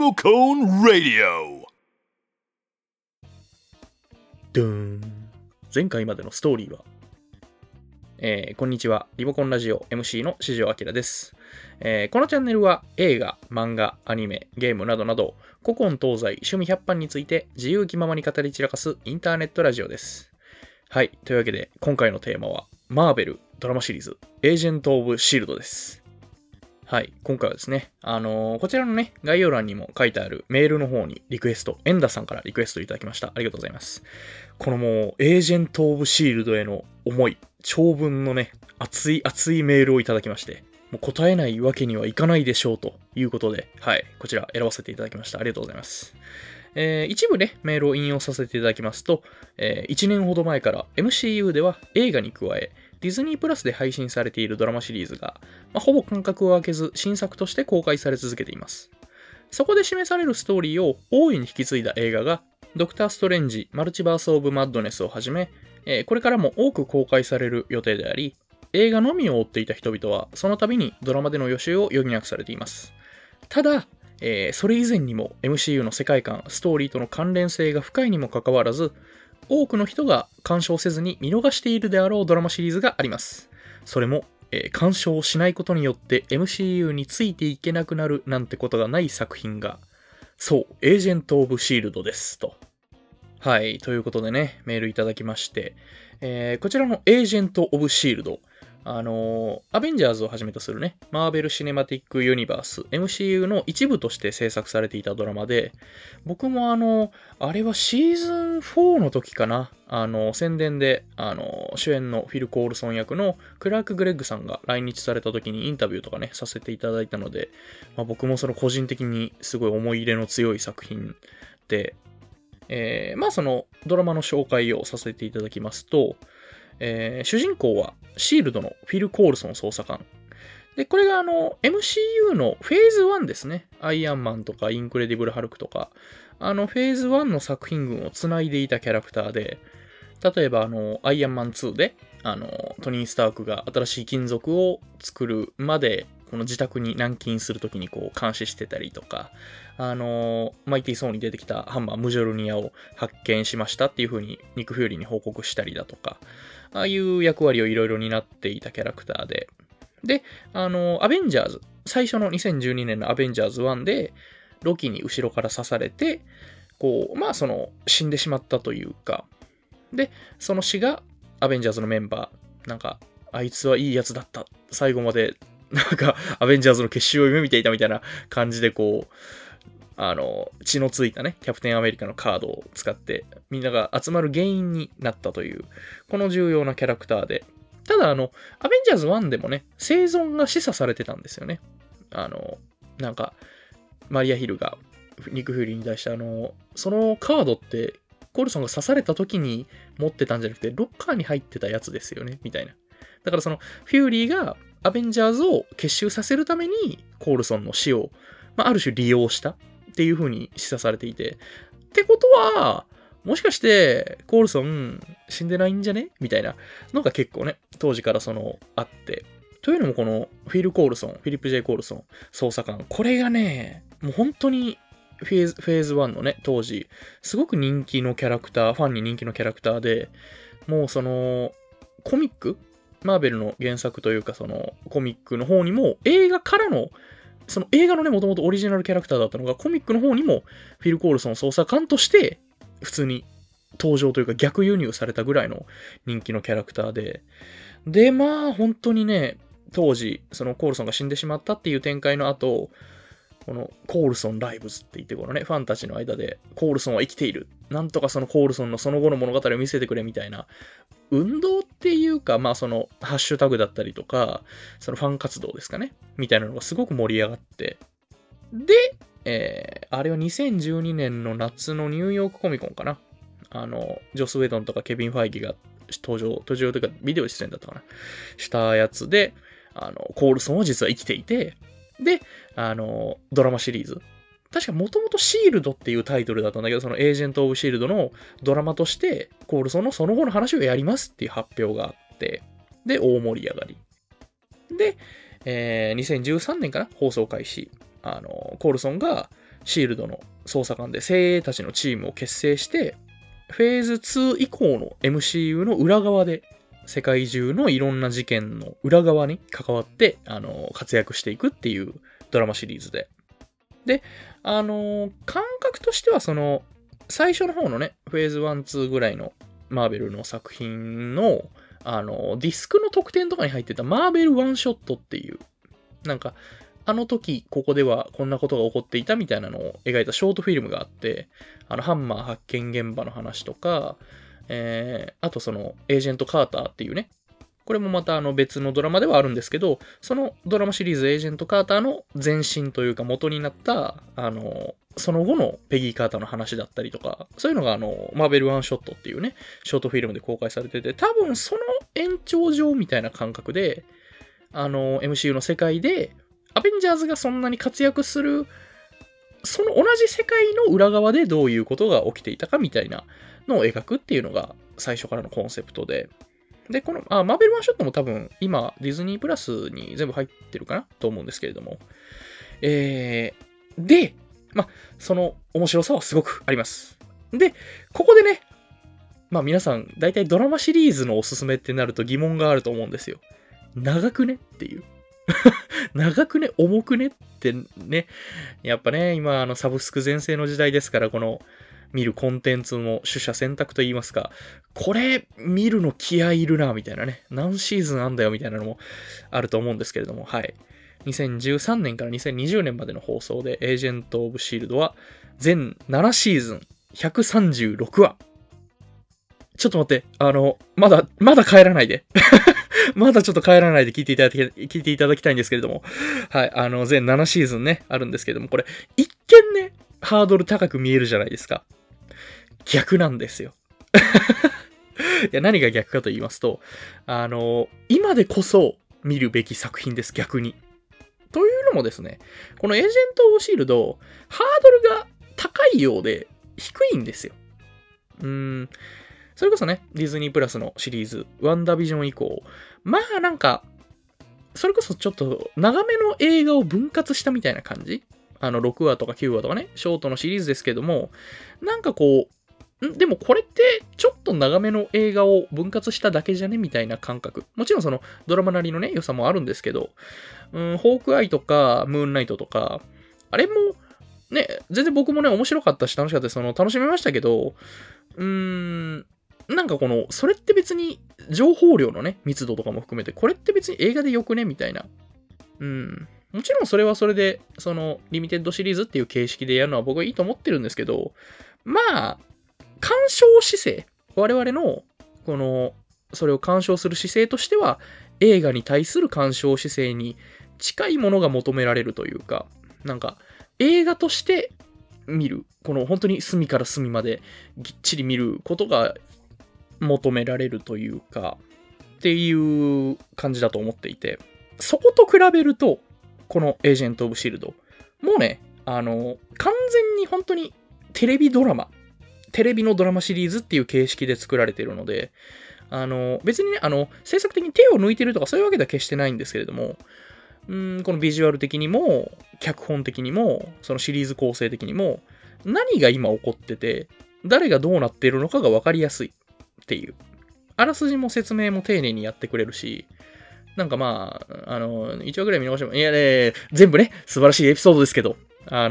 モコンラディオ。 ドゥーン。前回までのストーリーは、こんにちは。リモコンラジオ MC の四条明です。このチャンネルは映画、漫画、アニメ、ゲームなどなど古今東西趣味100般について自由気ままに語り散らかすインターネットラジオです。はい。というわけで今回のテーマはマーベルドラマシリーズエージェント・オブ・シールドです。はい。今回はですね、こちらのね、概要欄にも書いてあるメールの方にリクエスト、エンダさんからリクエストいただきました。ありがとうございます。このもう、エージェント・オブ・シールドへの思い、長文のね、熱いメールをいただきまして、もう答えないわけにはいかないでしょうということで、はい。こちら選ばせていただきました。ありがとうございます。一部ね、メールを引用させていただきますと、1年ほど前から MCU では映画に加え、ディズニープラスで配信されているドラマシリーズが、ほぼ間隔を空けず新作として公開され続けています。そこで示されるストーリーを大いに引き継いだ映画が、ドクター・ストレンジ・マルチバース・オブ・マッドネスをはじめ、これからも多く公開される予定であり、映画のみを追っていた人々は、その度にドラマでの予習を余儀なくされています。ただ、それ以前にも MCU の世界観、ストーリーとの関連性が深いにもかかわらず、多くの人が鑑賞せずに見逃しているであろうドラマシリーズがあります。それも、鑑賞しないことによって MCU についていけなくなるなんてことがない作品が、そう、エージェント・オブ・シールドですと。はい、ということでね、メールいただきまして、こちらのエージェント・オブ・シールド、アベンジャーズをはじめとするね、マーベル・シネマティック・ユニバース、MCU の一部として制作されていたドラマで、僕もあれはシーズン4の時かな、宣伝で、主演のフィル・コールソン役のクラーク・グレッグさんが来日された時にインタビューとかね、させていただいたので、僕もその個人的にすごい思い入れの強い作品で、そのドラマの紹介をさせていただきますと、主人公はシールドのフィル・コールソン捜査官。で、これがMCU のフェーズ1ですね。アイアンマンとかインクレディブル・ハルクとか、フェーズ1の作品群をつないでいたキャラクターで、例えばアイアンマン2で、トニー・スタークが新しい金属を作るまで、この自宅に軟禁するときにこう監視してたりとか、マイティー・ソーに出てきたハンマー・ムジョルニアを発見しましたっていう風にニック・フューリーに報告したりだとか、ああいう役割をいろいろ担っていたキャラクターで、で、アベンジャーズ、最初の2012年のアベンジャーズ1で、ロキに後ろから刺されて、こう、死んでしまったというか、で、その死がアベンジャーズのメンバー、なんか、あいつはいいやつだった。最後まで、アベンジャーズの結集を夢見ていたみたいな感じで、こう、血のついたね、キャプテンアメリカのカードを使って、みんなが集まる原因になったという、この重要なキャラクターで、ただアベンジャーズ1でもね、生存が示唆されてたんですよね。マリア・ヒルが、ニック・フューリーに対してそのカードって、コールソンが刺された時に持ってたんじゃなくて、ロッカーに入ってたやつですよね、みたいな。だからその、フューリーがアベンジャーズを結集させるために、コールソンの死を、ある種利用したっていう風に示唆されていて、ってことは、もしかして、コールソン死んでないんじゃねみたいなのが結構ね、当時からあって。というのもこのフィル・コールソン、フィリップ・ジェイ・コールソン、捜査官、これがね、もう本当にフェーズ1のね、当時、すごく人気のキャラクター、ファンに人気のキャラクターで、もうコミックマーベルの原作というかコミックの方にも、映画からの、その映画のね、もともとオリジナルキャラクターだったのが、コミックの方にも、フィル・コールソン捜査官として、普通に登場というか逆輸入されたぐらいの人気のキャラクターで、で、本当にね、当時、そのコールソンが死んでしまったっていう展開の後、このコールソンライブズって言って、このね、ファンたちの間で、コールソンは生きている。なんとかそのコールソンのその後の物語を見せてくれみたいな、運動っていうか、ハッシュタグだったりとか、そのファン活動ですかね。みたいなのがすごく盛り上がって。で、あれは2012年の夏のニューヨークコミコンかな。ジョス・ウェドンとかケビン・ファイギが登場というか、ビデオ出演だったかな。したやつで、コールソンは実は生きていて、で、ドラマシリーズ。確かもともとシールドっていうタイトルだったんだけど、そのエージェント・オブ・シールドのドラマとして、コールソンのその後の話をやりますっていう発表があって、で、大盛り上がり。で、2013年かな放送開始。コールソンが、 シールドの捜査官で精鋭たちのチームを結成して、フェーズ2以降の MCU の裏側で、世界中のいろんな事件の裏側に関わって、活躍していくっていうドラマシリーズで。で、感覚としては最初の方のね、フェーズ1、2ぐらいのマーベルの作品の、ディスクの特典とかに入ってたマーベルワンショットっていう、なんか、あの時、ここではこんなことが起こっていたみたいなのを描いたショートフィルムがあって、ハンマー発見現場の話とか、あとエージェントカーターっていうね、これもまた別のドラマではあるんですけど、そのドラマシリーズエージェントカーターの前身というか元になった、その後のペギー・カーターの話だったりとか、そういうのがマーベルワンショットっていうね、ショートフィルムで公開されてて、多分その延長上みたいな感覚で、MCU の世界で、アベンジャーズがそんなに活躍する、その同じ世界の裏側でどういうことが起きていたかみたいなのを描くっていうのが最初からのコンセプトで、で、この、マーベルワンショットも多分今ディズニープラスに全部入ってるかなと思うんですけれども、で、その面白さはすごくあります。で、ここでね、皆さん大体ドラマシリーズのおすすめってなると疑問があると思うんですよ。長くねっていう。長くね、重くねってね、やっぱね、今サブスク全盛の時代ですから、この見るコンテンツの取捨選択といいますか、これ見るの気合いるなみたいなね、何シーズンあんだよみたいなのもあると思うんですけれども、はい。2013年から2020年までの放送でエージェント・オブ・シールドは全7シーズン136話。ちょっと待って、まだ帰らないで。まだちょっと帰らないで聞いていただきたいんですけれども。はい。全7シーズンね、あるんですけれども、これ、一見ね、ハードル高く見えるじゃないですか。逆なんですよ。いや、何が逆かと言いますと、今でこそ見るべき作品です、逆に。というのもですね、このエージェント・オブ・シールド、ハードルが高いようで低いんですよ。それこそね、ディズニープラスのシリーズ、ワンダービジョン以降、それこそちょっと長めの映画を分割したみたいな感じ6話とか9話とかね、ショートのシリーズですけども、でもこれってちょっと長めの映画を分割しただけじゃねみたいな感覚。もちろんそのドラマなりのね、良さもあるんですけど、ホークアイとかムーンナイトとか、あれもね、全然僕もね、面白かったし楽しかったし、楽しめましたけど、それって別に情報量のね、密度とかも含めて、これって別に映画でよくねみたいな。もちろんそれはそれで、リミテッドシリーズっていう形式でやるのは僕はいいと思ってるんですけど、鑑賞姿勢、我々の、それを鑑賞する姿勢としては、映画に対する鑑賞姿勢に近いものが求められるというか、映画として見る、本当に隅から隅までぎっちり見ることが求められるというか、っていう感じだと思っていて、そこと比べると、このエージェント・オブ・シールド、もうね、完全に本当にテレビのドラマシリーズっていう形式で作られているので、別にね、制作的に手を抜いてるとかそういうわけでは決してないんですけれども、このビジュアル的にも、脚本的にも、そのシリーズ構成的にも、何が今起こってて、誰がどうなっているのかが分かりやすいっていう。あらすじも説明も丁寧にやってくれるし、1話ぐらい見逃しても、いやね、全部ね、素晴らしいエピソードですけど、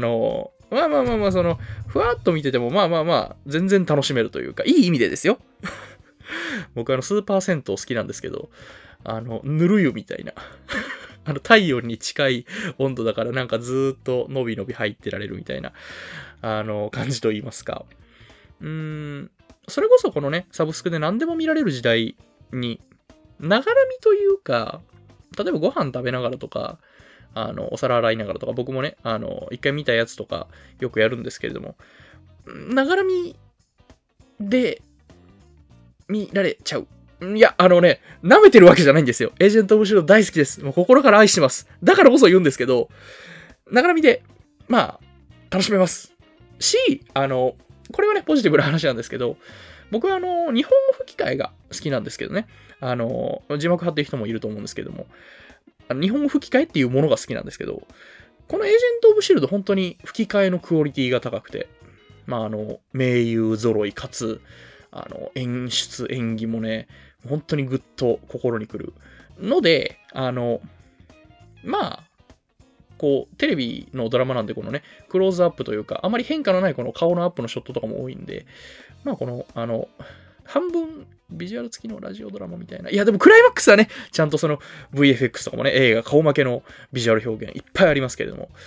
ふわっと見てても、全然楽しめるというか、いい意味でですよ。僕スーパー銭湯好きなんですけど、ぬる湯みたいな。体温に近い温度だからずーっとのびのび入ってられるみたいな、感じと言いますか。それこそこのね、サブスクで何でも見られる時代に、ながらみというか、例えばご飯食べながらとか、お皿洗いながらとか、僕もね、一回見たやつとかよくやるんですけれども、ながらみで見られちゃう。いや、舐めてるわけじゃないんですよ。エージェント・オブ・シールド大好きです。もう心から愛してます。だからこそ言うんですけど、ながらみで、楽しめます。し、これはね、ポジティブな話なんですけど、僕は日本語吹き替えが好きなんですけどね。字幕貼ってる人もいると思うんですけども、日本語吹き替えっていうものが好きなんですけど、 このエージェント・オブ・シールド本当に吹き替えのクオリティが高くて、名優揃いかつ、演出、演技もね、本当にぐっと心にくるので、テレビのドラマなんでこのね、クローズアップというか、あまり変化のないこの顔のアップのショットとかも多いんで、半分ビジュアル付きのラジオドラマみたいな。いや、でもクライマックスはね、ちゃんとその VFX とかもね、映画顔負けのビジュアル表現いっぱいありますけれども、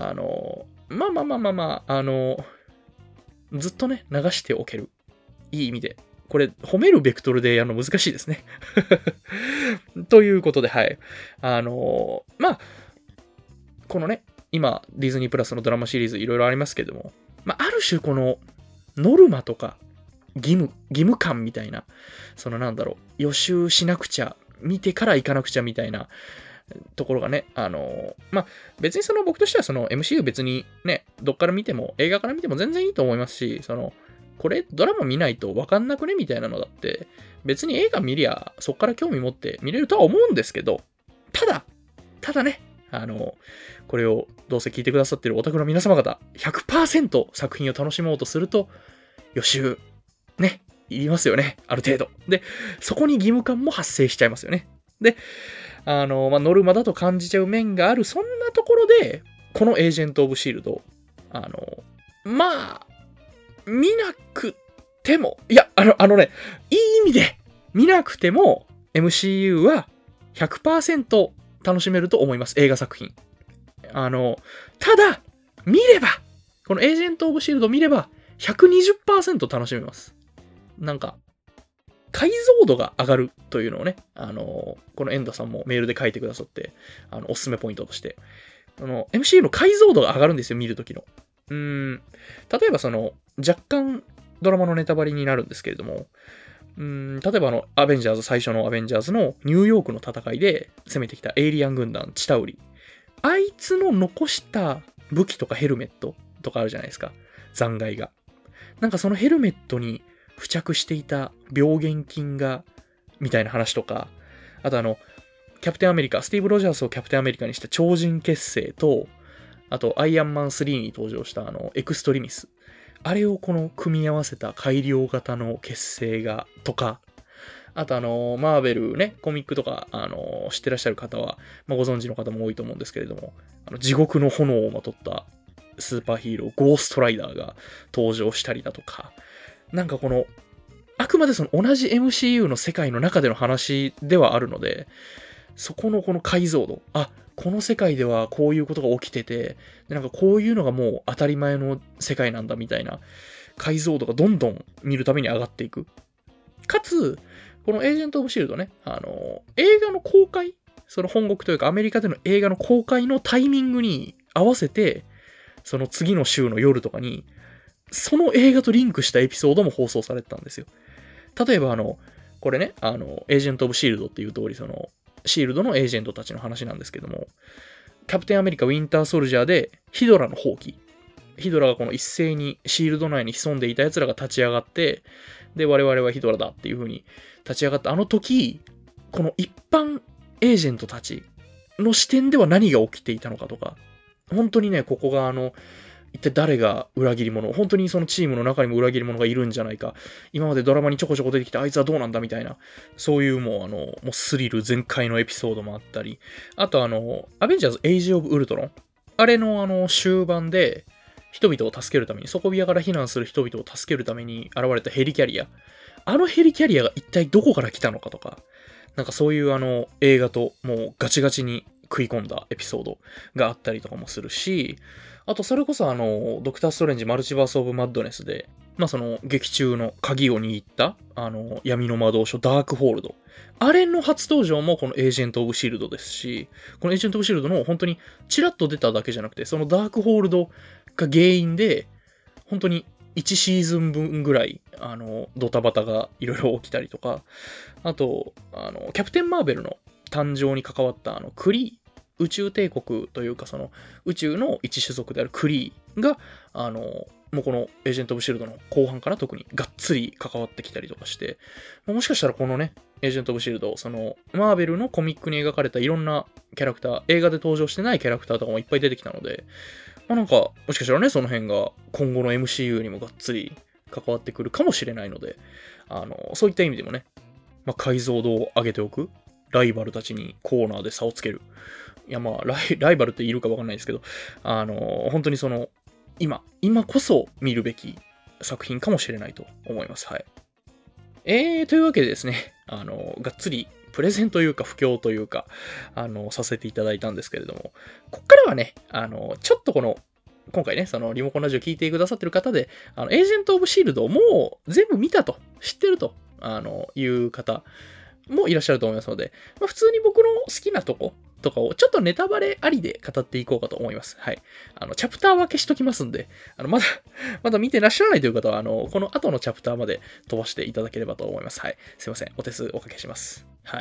ずっとね、流しておける。いい意味で。これ、褒めるベクトルでやるの難しいですね。ということで、はい。このね、今、ディズニープラスのドラマシリーズいろいろありますけども、ある種この、ノルマとか、義務感みたいな、予習しなくちゃ、見てから行かなくちゃみたいなところがね、別に僕としてはMCU 別にね、どっから見ても、映画から見ても全然いいと思いますし、これドラマ見ないと分かんなくねみたいなのだって、別に映画見りゃ、そっから興味持って見れるとは思うんですけど、ただね、これをどうせ聞いてくださってるオタクの皆様方、100% 作品を楽しもうとすると、予習、ね、いりますよね、ある程度。で、そこに義務感も発生しちゃいますよね。で、ノルマだと感じちゃう面がある、そんなところで、このエージェント・オブ・シールド、見なくても、いや、いい意味で、見なくても、MCU は 100% 楽しめると思います、映画作品。ただ、見れば、このエージェント・オブ・シールド見れば、120% 楽しめます。解像度が上がるというのをね、このエンダさんもメールで書いてくださって、おすすめポイントとして、MCU の解像度が上がるんですよ、見るときの。例えば若干ドラマのネタバレになるんですけれども、例えばアベンジャーズ、最初のアベンジャーズのニューヨークの戦いで攻めてきたエイリアン軍団、チタウリ。あいつの残した武器とかヘルメットとかあるじゃないですか。残骸が。そのヘルメットに付着していた病原菌が、みたいな話とか、あとキャプテンアメリカ、スティーブ・ロジャースをキャプテンアメリカにした超人結成と、あとアイアンマン3に登場したエクストリミス。あれを組み合わせた改良型の結成が、とか、あとマーベルね、コミックとか、知ってらっしゃる方は、ご存知の方も多いと思うんですけれども、地獄の炎をまとったスーパーヒーロー、ゴーストライダーが登場したりだとか、あくまで同じ MCU の世界の中での話ではあるので、そこのこの解像度、この世界ではこういうことが起きてて、こういうのがもう当たり前の世界なんだみたいな解像度がどんどん見るために上がっていく。かつ、このエージェント・オブ・シールドね、映画の公開、本国というかアメリカでの映画の公開のタイミングに合わせて、次の週の夜とかに、その映画とリンクしたエピソードも放送されてたんですよ。例えばこれね、エージェント・オブ・シールドっていう通り、シールドのエージェントたちの話なんですけども、キャプテンアメリカ・ウィンター・ソルジャーでヒドラの放棄。ヒドラがこの一斉にシールド内に潜んでいた奴らが立ち上がって、で、我々はヒドラだっていう風に立ち上がった時、この一般エージェントたちの視点では何が起きていたのかとか、本当にね、ここが一体誰が裏切り者、本当にそのチームの中にも裏切り者がいるんじゃないか、今までドラマにちょこちょこ出てきたあいつはどうなんだみたいな、そういうもうスリル全開のエピソードもあったり、あとアベンジャーズ・エイジ・オブ・ウルトロン、あれの終盤で人々を助けるために、底部屋から避難する人々を助けるために現れたヘリキャリア、ヘリキャリアが一体どこから来たのかとか、そういう映画ともうガチガチに食い込んだエピソードがあったりとかもするし、あとそれこそドクターストレンジマルチバースオブマッドネスで、劇中の鍵を握った闇の魔導書ダークホールド、あれの初登場もこのエージェント・オブ・シールドですし、このエージェント・オブ・シールドの本当にチラッと出ただけじゃなくて、そのダークホールドが原因で本当に1シーズン分ぐらいドタバタがいろいろ起きたりとか、あとキャプテン・マーベルの誕生に関わったクリー、宇宙帝国というか宇宙の一種族であるクリーがもうこのエージェント・オブ・シールドの後半から特にがっつり関わってきたりとかして、もしかしたらこのね、エージェント・オブ・シールド、そのマーベルのコミックに描かれたいろんなキャラクター、映画で登場してないキャラクターとかもいっぱい出てきたので、なんか、もしかしたらね、その辺が今後の MCU にもがっつり関わってくるかもしれないので、そういった意味でもね、解像度を上げておく、ライバルたちにコーナーで差をつける。いや、ライバルっているかわかんないですけど、本当にその、今こそ見るべき作品かもしれないと思います。はい。というわけでですね、がっつりプレゼンというか不況というか、させていただいたんですけれども、こっからはね、ちょっと今回ね、そのリモコンラジオ聞いてくださってる方で、エージェント・オブ・シールドをもう全部見たと、知ってると、いう方もいらっしゃると思いますので、普通に僕の好きなとことかをちょっとネタバレありで語っていこうかと思います。はい。チャプター分けしときますんで、まだ見てらっしゃらないという方は、この後のチャプターまで飛ばしていただければと思います。はい。すいません。お手数おかけします。はい。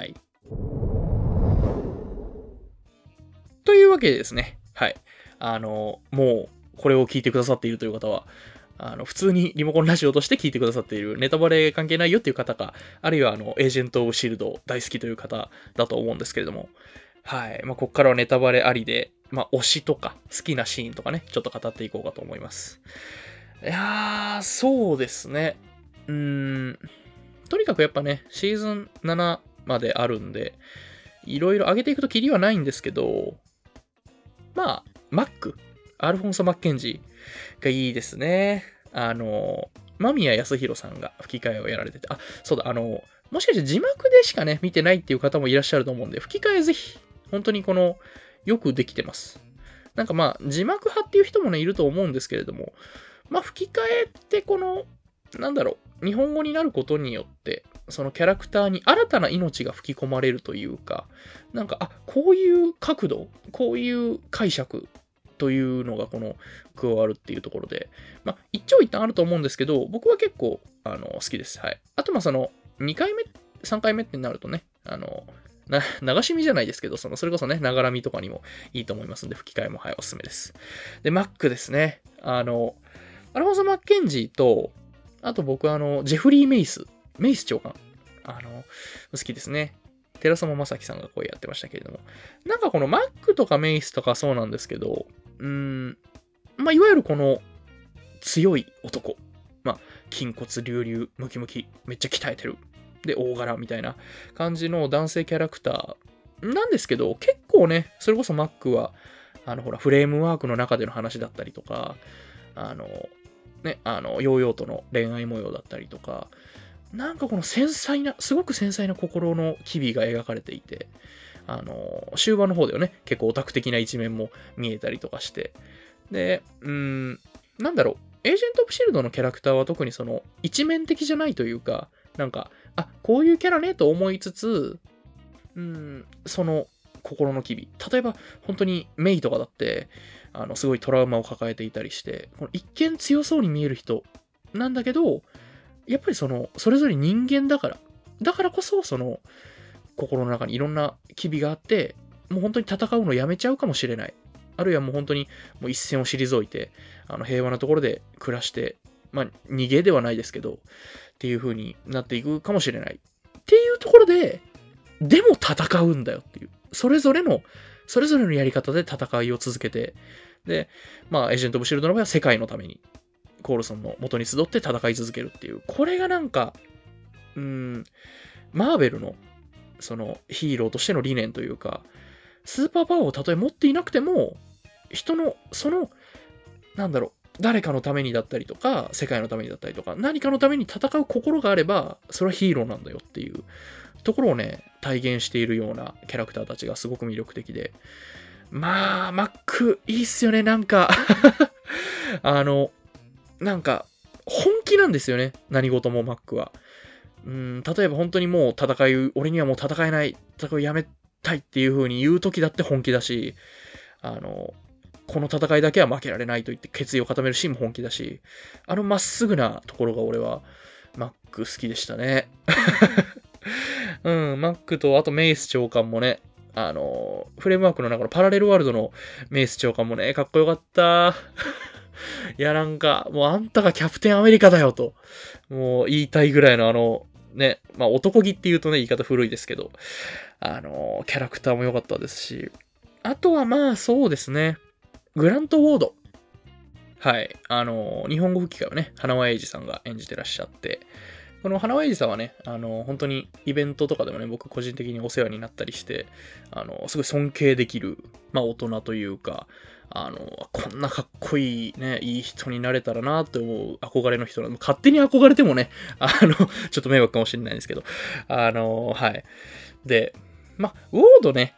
というわけでですね。はい。もう、これを聞いてくださっているという方は、普通にリモコンラジオとして聞いてくださっているネタバレ関係ないよっていう方か、あるいはエージェント・オブ・シールド大好きという方だと思うんですけれども、はい。こっからはネタバレありで、推しとか好きなシーンとかね、ちょっと語っていこうかと思います。いやー、そうですね。とにかくやっぱね、シーズン7まであるんで、いろいろ上げていくとキリはないんですけど、マック、アルフォンソ・マッケンジーがいいですね。間宮康弘さんが吹き替えをやられてて、そうだ、もしかして字幕でしかね、見てないっていう方もいらっしゃると思うんで、吹き替えぜひ、本当によくできてます。なんか字幕派っていう人もね、いると思うんですけれども、吹き替えって日本語になることによって、そのキャラクターに新たな命が吹き込まれるというか、こういう角度、こういう解釈というのが加わるっていうところで、一長一短あると思うんですけど、僕は結構、好きです。はい。あと、2回目、3回目ってなるとね、流し見じゃないですけど、それこそね、ながら見とかにもいいと思いますんで、吹き替えも、はい、おすすめです。で、マックですね。アルフォンソ・マッケンジーと、あと僕ジェフリー・メイス長官、好きですね。寺様正樹さんが声やってましたけれども。このマックとかメイスとかそうなんですけど、いわゆる強い男。筋骨隆々、ムキムキ、めっちゃ鍛えてる。で、大柄みたいな感じの男性キャラクターなんですけど、結構ね、それこそマックは、フレームワークの中での話だったりとか、ヨーヨーとの恋愛模様だったりとか、すごく繊細な心の機微が描かれていて、終盤の方ではね、結構オタク的な一面も見えたりとかして、で、エージェント・オブ・シールドのキャラクターは特に一面的じゃないというか、こういうキャラねと思いつつ、その心の機微。例えば、本当にメイとかだって、すごいトラウマを抱えていたりして、一見強そうに見える人なんだけど、やっぱりそれぞれ人間だからこそ、心の中にいろんな機微があって、もう本当に戦うのやめちゃうかもしれない。あるいはもう本当にもう一線を退いて、平和なところで暮らして、逃げではないですけど、っていう風になっていくかもしれない。っていうところで、でも戦うんだよっていう。それぞれのやり方で戦いを続けて、で、エージェント・オブ・シールドの場合は世界のために、コールソンの元に集って戦い続けるっていう。これがマーベルの、ヒーローとしての理念というか、スーパーパワーをたとえ持っていなくても、人の、誰かのためにだったりとか、世界のためにだったりとか、何かのために戦う心があれば、それはヒーローなんだよっていうところをね、体現しているようなキャラクターたちがすごく魅力的で。マック、いいっすよね、本気なんですよね、何事もマックは。例えば本当にもう俺にはもう戦えない、戦いをやめたいっていう風に言う時だって本気だし、この戦いだけは負けられないと言って決意を固めるシーンも本気だし、まっすぐなところが俺は、マック好きでしたね。マックと、あとメイス長官もね、フレームワークの中のパラレルワールドのメイス長官もね、かっこよかった。 いや、なんか、もうあんたがキャプテンアメリカだよと、もう言いたいぐらいのね、まあ男気って言うとね、言い方古いですけど、キャラクターも良かったですし、あとはまあそうですね、グラント・ウォード。はい。日本語吹き替えをね、花輪英二さんが演じてらっしゃって、この花輪英二さんはね、本当にイベントとかでもね、僕個人的にお世話になったりして、すごい尊敬できる、まあ大人というか、こんなかっこいいね、いい人になれたらなって思う憧れの人なの。勝手に憧れてもね、ちょっと迷惑かもしれないんですけど、はい。で、まあ、ウォードね、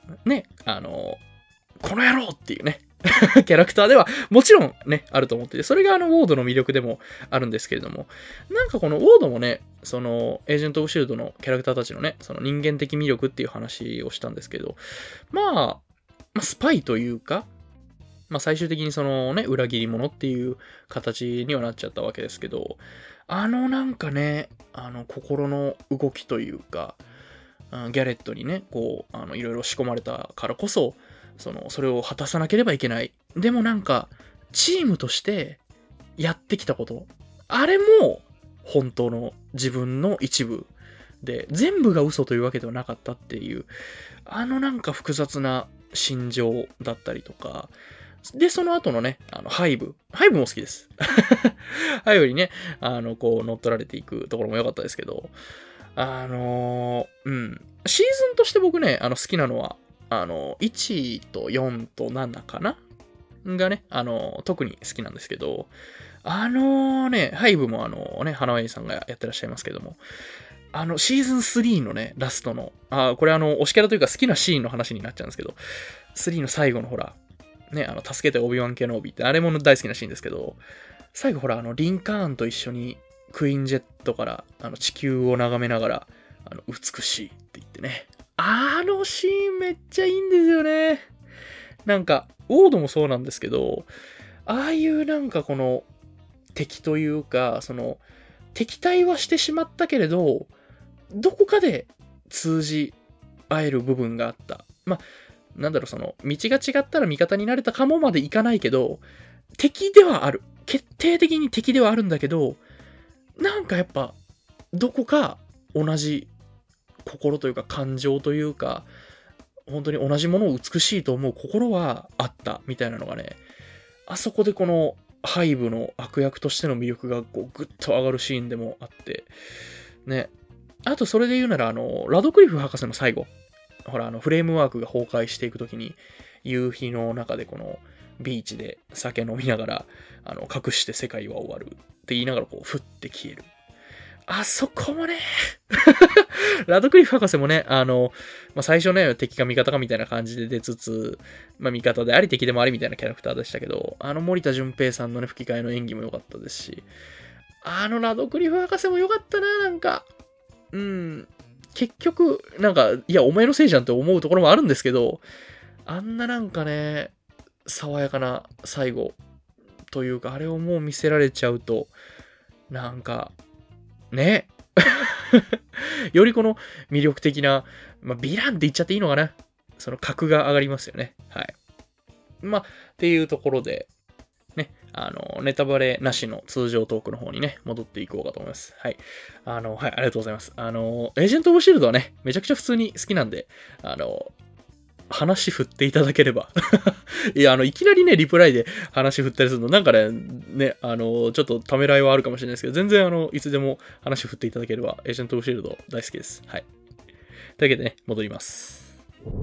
この野郎っていうね、キャラクターではもちろんね、あると思ってて、それがウォードの魅力でもあるんですけれども、なんかこのウォードもね、そのエージェント・オブ・シールドのキャラクターたちのね、その人間的魅力っていう話をしたんですけど、まあ、スパイというか、まあ最終的にそのね、裏切り者っていう形にはなっちゃったわけですけど、なんかね、心の動きというか、ギャレットにね、こう、いろいろ仕込まれたからこそ、それを果たさなければいけない。でもなんか、チームとしてやってきたこと、あれも本当の自分の一部で、全部が嘘というわけではなかったっていう、なんか複雑な心情だったりとか、で、その後のね、ハイブも好きです。ハイブにね、こう乗っ取られていくところも良かったですけど、シーズンとして僕ね、好きなのは、1と4と7かながね、特に好きなんですけど、ハイブも花輪さんがやってらっしゃいますけども、シーズン3のね、ラストの、これ推しキャラというか好きなシーンの話になっちゃうんですけど、3の最後のほら、ね、助けてオビワン・ケノービーって、あれも大好きなシーンですけど、最後ほら、リンカーンと一緒にクイーンジェットから地球を眺めながら、美しいって言ってね。あのシーンめっちゃいいんですよね。なんか、ウォードもそうなんですけど、ああいうなんかこの敵というか、敵対はしてしまったけれど、どこかで通じ合える部分があった。まあ、なんだろう、道が違ったら味方になれたかもまでいかないけど、敵ではある。決定的に敵ではあるんだけど、なんかやっぱ、どこか同じ心というか感情というか、本当に同じものを美しいと思う心はあったみたいなのがね、あそこでこのハイブの悪役としての魅力がこうグッと上がるシーンでもあって、ね。あとそれで言うならラドクリフ博士の最後、ほらフレームワークが崩壊していくときに、夕日の中でこのビーチで酒飲みながら、隠して世界は終わるって言いながらこう、ふって消える。あそこもね、ラドクリフ博士もね、最初ね、敵か味方かみたいな感じで出つつ、味方であり敵でもありみたいなキャラクターでしたけど、森田純平さんのね、吹き替えの演技も良かったですし、ラドクリフ博士も良かったな、なんか。結局、なんか、いや、お前のせいじゃんって思うところもあるんですけど、あんななんかね、爽やかな最後というか、あれをもう見せられちゃうと、なんか、ね。よりこの魅力的な、ヴィランって言っちゃっていいのかな。その格が上がりますよね。はい。っていうところで、ね、ネタバレなしの通常トークの方にね、戻っていこうかと思います。はい。はい、ありがとうございます。エージェント・オブ・シールドはね、めちゃくちゃ普通に好きなんで、話振っていただければ。いや、いきなりね、リプライで話振ったりするの、なんかね、ちょっとためらいはあるかもしれないですけど、全然いつでも話振っていただければ、エージェント・オブ・シールド大好きです。はい。というわけでね、戻ります。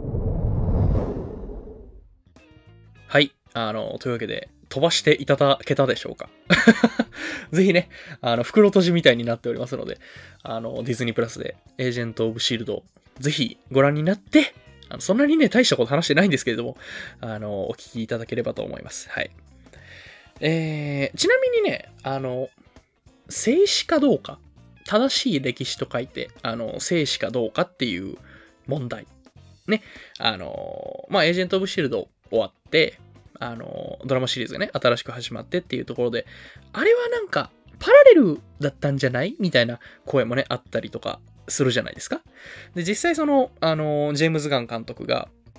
はい。というわけで、飛ばしていただけたでしょうか。ぜひね、袋閉じみたいになっておりますので、ディズニープラスで、エージェント・オブ・シールド、ぜひご覧になって、そんなにね、大したこと話してないんですけれども、お聞きいただければと思います。はい。ちなみにね、静止かどうか、正しい歴史と書いて、静止かどうかっていう問題。ね、エージェント・オブ・シールド終わって、ドラマシリーズがね、新しく始まってっていうところで、あれはなんか、パラレルだったんじゃないみたいな声もね、あったりとかするじゃないですか。で、実際ジェームズ・ガン監督が、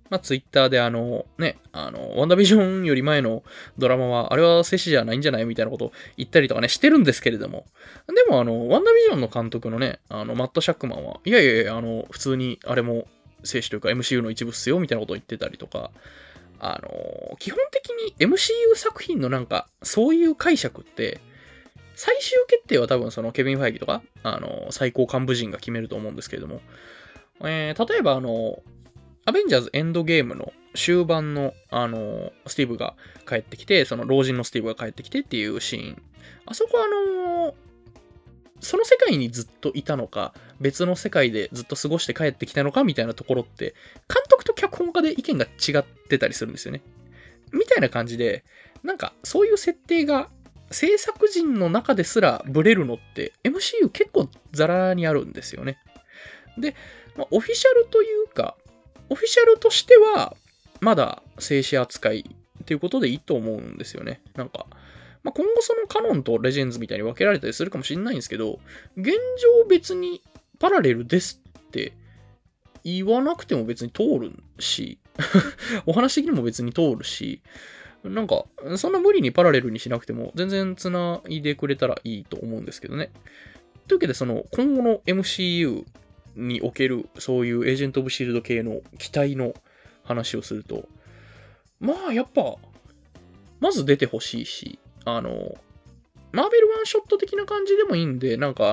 ツイッターでワンダービジョンより前のドラマは、あれは静止じゃないんじゃないみたいなことを言ったりとかね、してるんですけれども。でもワンダービジョンの監督のね、マット・シャックマンは、いやいやいや、普通にあれも静止というか MCU の一部っすよ、みたいなことを言ってたりとか、基本的に MCU 作品のなんか、そういう解釈って、最終決定は多分そのケビン・ファイギとか、最高幹部陣が決めると思うんですけれども、例えばアベンジャーズエンドゲームの終盤の、スティーブが帰ってきて、その老人のスティーブが帰ってきてっていうシーン。あそこその世界にずっといたのか、別の世界でずっと過ごして帰ってきたのかみたいなところって、監督と脚本家で意見が違ってたりするんですよね。みたいな感じで、なんかそういう設定が制作陣の中ですらブレるのって MCU 結構ザラにあるんですよね。で、オフィシャルというか、オフィシャルとしては、まだ静止扱いっていうことでいいと思うんですよね。なんか、今後そのカノンとレジェンズみたいに分けられたりするかもしれないんですけど、現状別にパラレルですって言わなくても別に通るし、お話的にも別に通るし、なんか、そんな無理にパラレルにしなくても全然繋いでくれたらいいと思うんですけどね。というわけで、その今後の MCU におけるそういうエージェント・オブ・シールド系の期待の話をすると、やっぱ、まず出てほしいし、マーベルワンショット的な感じでもいいんで、なんか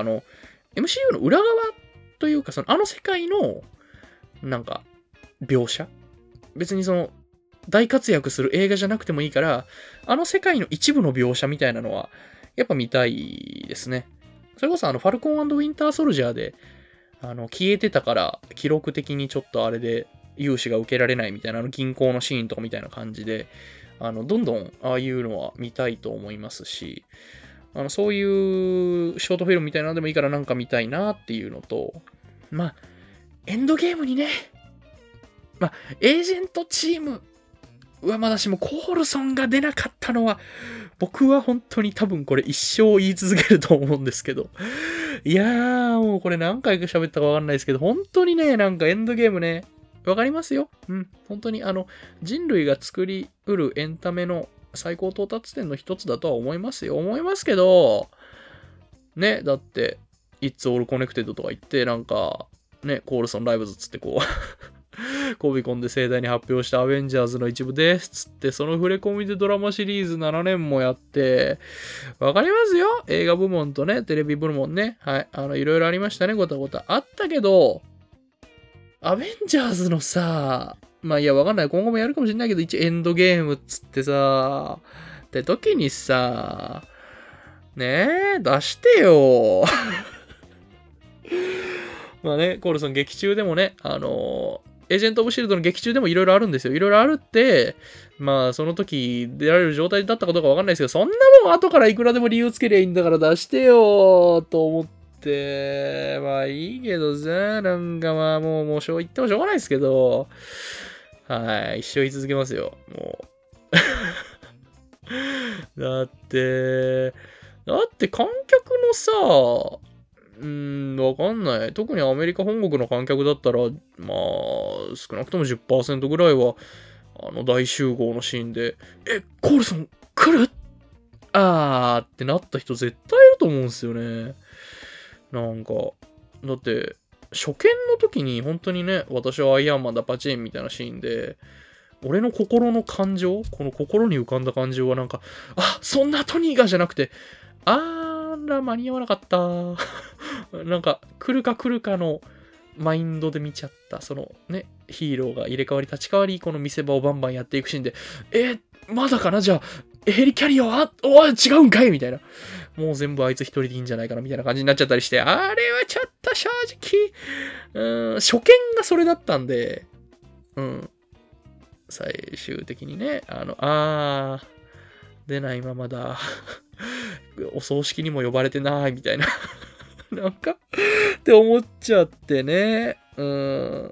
MCU の裏側というか、その世界の、なんか、描写別にその、大活躍する映画じゃなくてもいいから、世界の一部の描写みたいなのは、やっぱ見たいですね。それこそファルコン&ウィンターソルジャーで、消えてたから、記録的にちょっとあれで、融資が受けられないみたいな、銀行のシーンとかみたいな感じで、どんどんああいうのは見たいと思いますし、そういうショートフィルムみたいなのでもいいからなんか見たいなっていうのと、エンドゲームにね、エージェントチームはまだしもコールソンが出なかったのは、僕は本当に多分これ一生言い続けると思うんですけど。いやー、もうこれ何回か喋ったかわかんないですけど、本当にね、なんかエンドゲームね、わかりますよ。本当に人類が作り得るエンタメの最高到達点の一つだとは思いますよ。思いますけど、ね、だって、It's All Connected とか言って、なんか、ね、コールソンライブズつってこう、コビコンで盛大に発表したアベンジャーズの一部ですつって、その触れ込みでドラマシリーズ7年もやって、わかりますよ。映画部門とね、テレビ部門ね。はい。いろいろありましたね。ごたごた。あったけど、アベンジャーズのさ、いや、わかんない。今後もやるかもしれないけど、一エンドゲームっつってさ、って時にさ、ねえ、出してよ。ね、コールソン劇中でもね、エージェント・オブ・シールドの劇中でもいろいろあるんですよ。いろいろあるって、その時出られる状態だったかどうかわかんないですけど、そんなもん後からいくらでも理由つけりゃいいんだから出してよと思って、いいけどさ、なんかもう言ってもしょうがないですけど、はい、一生言い続けますよ、もう。だって観客のさ、わかんない。特にアメリカ本国の観客だったら、少なくとも 10% ぐらいは、大集合のシーンで、コールソン来るってなった人絶対いると思うんですよね。なんか、だって、初見の時に本当にね、私はアイアンマンだパチンみたいなシーンで、俺の心の感情、この心に浮かんだ感情はなんか、そんなトニーがじゃなくて、間に合わなかった。なんか、来るかのマインドで見ちゃった。そのね、ヒーローが入れ替わり立ち替わり、この見せ場をバンバンやっていくシーンで、まだかなじゃあ、ヘリキャリアは違うんかいみたいな。もう全部あいつ一人でいいんじゃないかなみたいな感じになっちゃったりして、あれはちょっと正直、初見がそれだったんで、最終的にね、出ないままだ。お葬式にも呼ばれてないみたいな。なんか、って思っちゃってね。っていう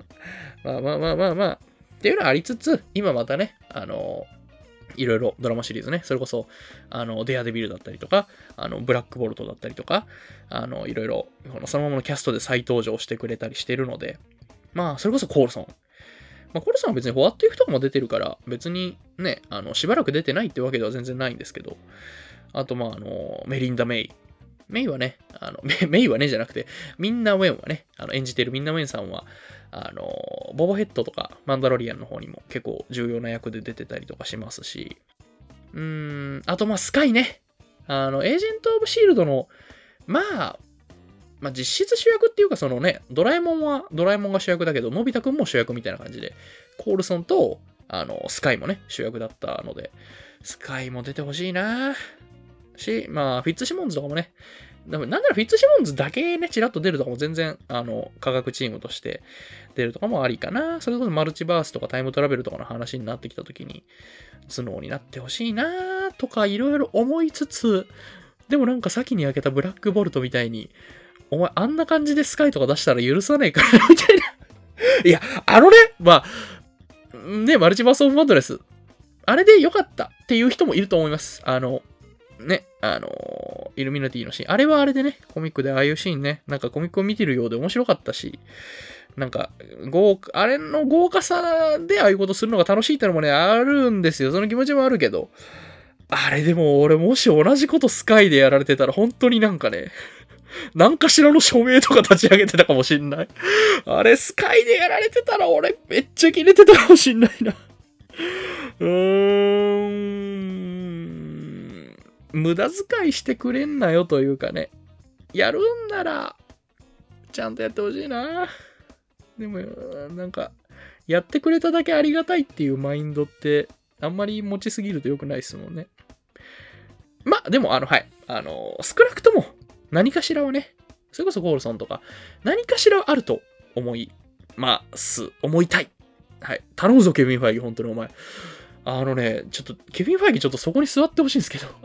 のはありつつ、今またね、いろいろドラマシリーズね、それこそ、デアデビルだったりとか、ブラックボルトだったりとか、いろいろ、そのままのキャストで再登場してくれたりしてるので、それこそコールソン。 コルソンは別にフォワット F とかも出てるから、別にね、しばらく出てないってわけでは全然ないんですけど、あと、メリンダ・メイ。メイはね、メイはねじゃなくて、ミンナ・ウェンはね、演じているミンナ・ウェンさんは、ボボヘッドとかマンダロリアンの方にも結構重要な役で出てたりとかしますし、あとスカイね。エージェント・オブ・シールドの、実質主役っていうかそのね、ドラえもんはドラえもんが主役だけど、のび太くんも主役みたいな感じで、コールソンと、スカイもね、主役だったので、スカイも出てほしいなし、フィッツシモンズとかもね、なんならフィッツシモンズだけね、チラッと出るとかも全然、科学チームとして出るとかもありかな。それこそマルチバースとかタイムトラベルとかの話になってきたときに、頭脳になってほしいなとかいろいろ思いつつ、でもなんか先に開けたブラックボルトみたいに、お前あんな感じでスカイとか出したら許さねえからみたいな。いや、マルチバースオブマッドレス。あれで良かったっていう人もいると思います。イルミナティのシーン。あれはあれでね、コミックでああいうシーンね、なんかコミックを見てるようで面白かったし、なんか、あれの豪華さでああいうことするのが楽しいってのもね、あるんですよ。その気持ちもあるけど、あれでも俺もし同じことスカイでやられてたら本当になんかね、何かしらの署名とか立ち上げてたかもしんない。あれスカイでやられてたら俺めっちゃキレてたかもしんないな。無駄遣いしてくれんなよというかね。やるんなら、ちゃんとやってほしいな。でも、なんか、やってくれただけありがたいっていうマインドって、あんまり持ちすぎると良くないですもんね。でも、はい。少なくとも、何かしらはね、それこそコールソンとか、何かしらあると思いたい。はい。頼むぞ、ケビン・ファイギー、本当にお前。ちょっと、ケビン・ファイギーちょっとそこに座ってほしいんですけど、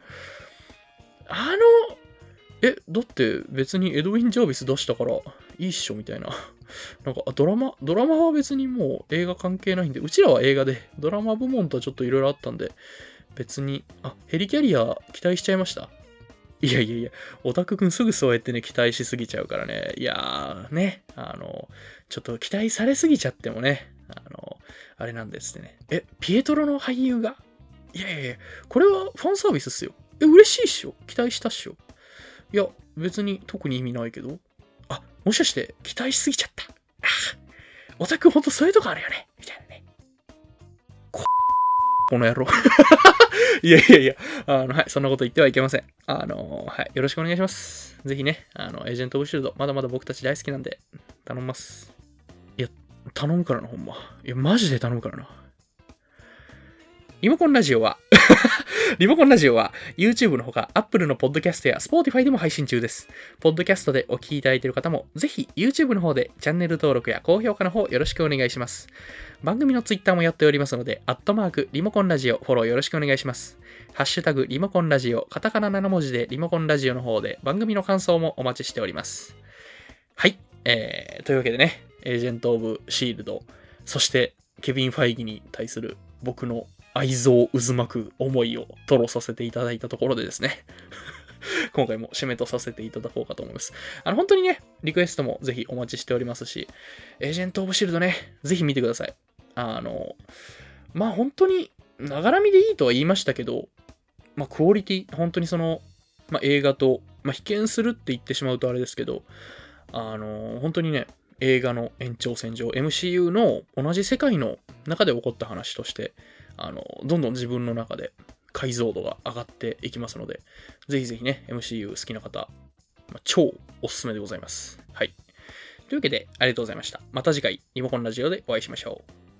だって別にエドウィン・ジャービス出したからいいっしょみたいな。なんかドラマは別にもう映画関係ないんで、うちらは映画で、ドラマ部門とはちょっといろいろあったんで、別に、ヘリキャリア期待しちゃいました。いや、オタクくんすぐそうやってね、期待しすぎちゃうからね。いやー、ね、ちょっと期待されすぎちゃってもね、あれなんですね。ピエトロの俳優がいや、これはファンサービスっすよ。嬉しいっしょ。期待したっしょ。いや、別に特に意味ないけど。もしかして期待しすぎちゃった。オタクほんとそういうとこあるよね。みたいなね。この野郎。いや。はい、そんなこと言ってはいけません。はい、よろしくお願いします。ぜひね、エージェント・オブ・シールド、まだまだ僕たち大好きなんで、頼みます。いや、頼むからな、ほんま。いや、マジで頼むからな。リモコンラジオはYouTube のほか Apple のポッドキャストや Spotify でも配信中です。ポッドキャストでお聞きいただいている方もぜひ YouTube の方でチャンネル登録や高評価の方よろしくお願いします。番組の Twitter もやっておりますのでリモコンラジオフォローよろしくお願いします。ハッシュタグリモコンラジオカタカナ7文字でリモコンラジオの方で番組の感想もお待ちしております。はい、というわけでね、エージェント・オブ・シールド、そしてケビン・ファイギに対する僕の愛憎渦巻く思いを吐露させていただいたところでですね今回も締めとさせていただこうかと思います。本当にね、リクエストもぜひお待ちしておりますし、エージェント・オブ・シールドね、ぜひ見てください。本当に、ながらみでいいとは言いましたけど、クオリティ、本当にその、映画と、比肩するって言ってしまうとあれですけど、本当にね、映画の延長線上、MCU の同じ世界の中で起こった話として、どんどん自分の中で解像度が上がっていきますので、ぜひぜひね、MCU 好きな方、超おすすめでございます。はい。というわけで、ありがとうございました。また次回、リモコンラジオでお会いしましょ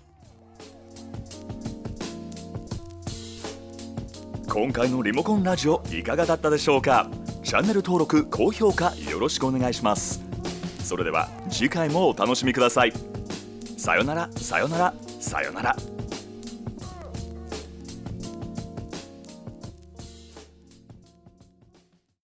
う。今回のリモコンラジオいかがだったでしょうか。チャンネル登録、高評価よろしくお願いします。それでは次回もお楽しみください。さよなら。